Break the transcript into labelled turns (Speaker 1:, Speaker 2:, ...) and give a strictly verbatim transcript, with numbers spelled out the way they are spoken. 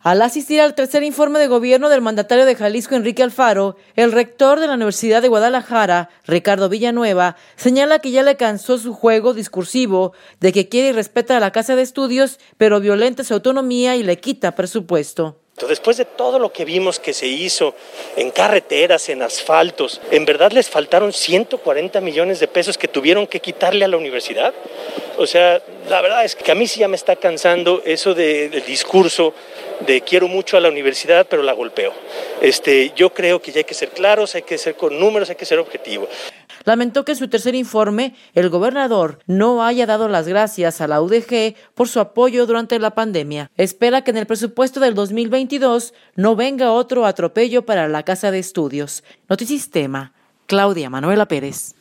Speaker 1: Al asistir al tercer informe de gobierno del mandatario de Jalisco, Enrique Alfaro, el rector de la Universidad de Guadalajara, Ricardo Villanueva, señala que ya le cansó su juego discursivo de que quiere y respeta a la Casa de Estudios, pero violenta su autonomía y le quita presupuesto.
Speaker 2: Después de todo lo que vimos que se hizo en carreteras, en asfaltos, ¿en verdad les faltaron ciento cuarenta millones de pesos que tuvieron que quitarle a la universidad? O sea, la verdad es que a mí sí ya me está cansando eso de, del discurso de quiero mucho a la universidad, pero la golpeo. Este, yo creo que ya hay que ser claros, hay que ser con números, hay que ser objetivos.
Speaker 1: Lamentó que en su tercer informe el gobernador no haya dado las gracias a la U D G por su apoyo durante la pandemia. Espera que en el presupuesto del dos mil veintidós no venga otro atropello para la Casa de Estudios. Notisistema, Claudia Manuela Pérez.